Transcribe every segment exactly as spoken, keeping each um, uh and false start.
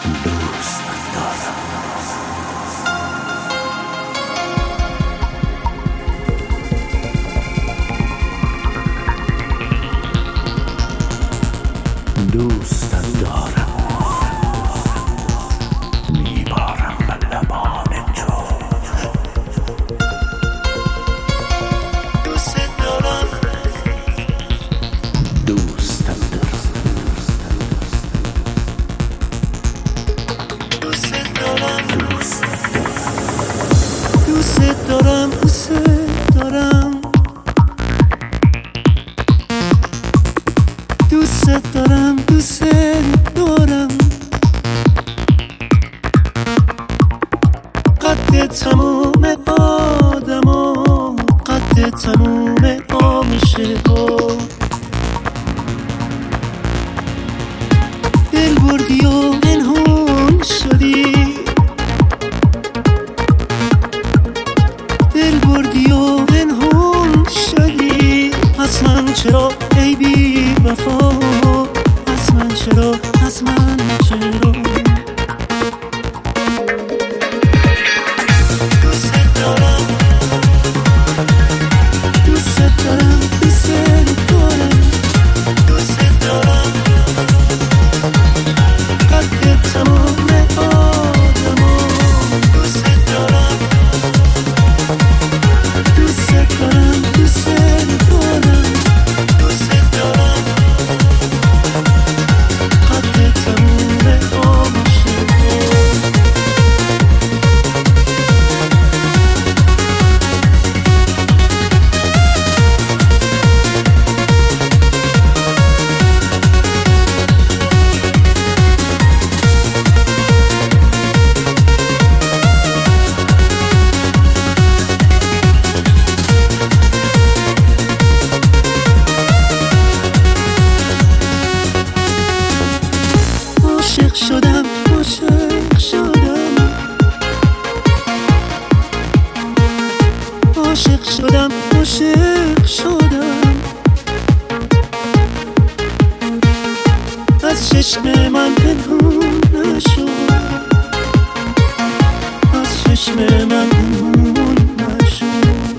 دوستت دارم، میبارم به لبان تو. دوستت دارم، دوستت دارم، دوستت دارم، دوستت دارم، دوستت دارم، دوستت دارم، دوستت دارم، دوستت دارم. قد تموم آدما، قد تموم عاشقا، دل بردی و پنهون شدی، دل بردی و پنهون شدی. از من چرا ای بی وفا، از من چرا، از من چرا. دوستت دارم، دوستت دارم، دوستت دارم، دوستت دارم. قد تمام آدما، دوستت دارم، دوستت دارم، دوستت دارم، دوستت دارم. قد تمام عاشقا، عاشق شدم، عاشق شدم، عاشق شدم، عاشق شدم. از چشم من پنهون نشد، از چشم من پنهون نشد.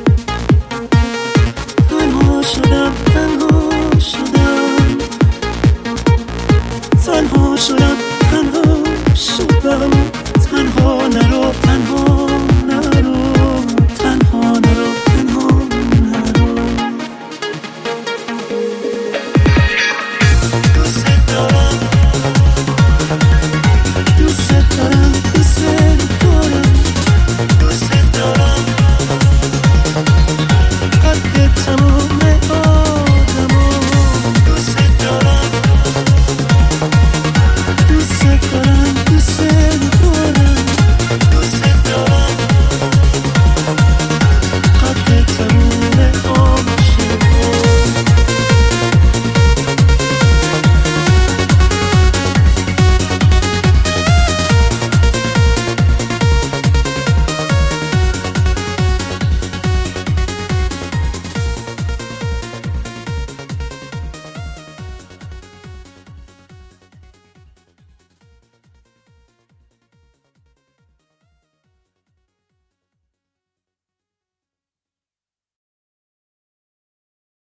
تنها شدم، تنها شدم، تنها شدم، تنها شدم.